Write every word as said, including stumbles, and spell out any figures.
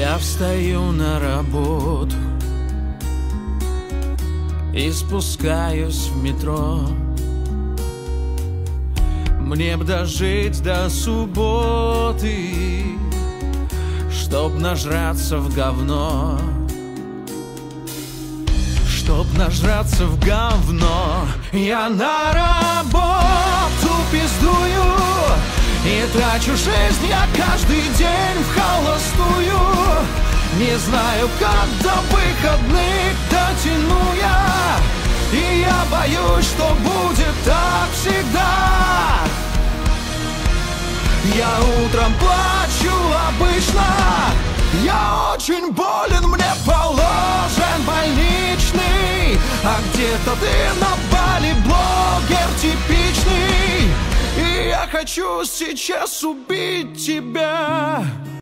Я встаю на работу и спускаюсь в метро. Мне б дожить до субботы, чтоб нажраться в говно. Чтоб нажраться в говно. Я на работу пиздую и трачу жизнь я каждый день в холостую. Не знаю, как до выходных дотяну я, и я боюсь, что будет так всегда. Я утром плачу обычно, я очень болен, мне положен больничный. А где-то ты на Бали блогер типичный, и я хочу сейчас убить тебя.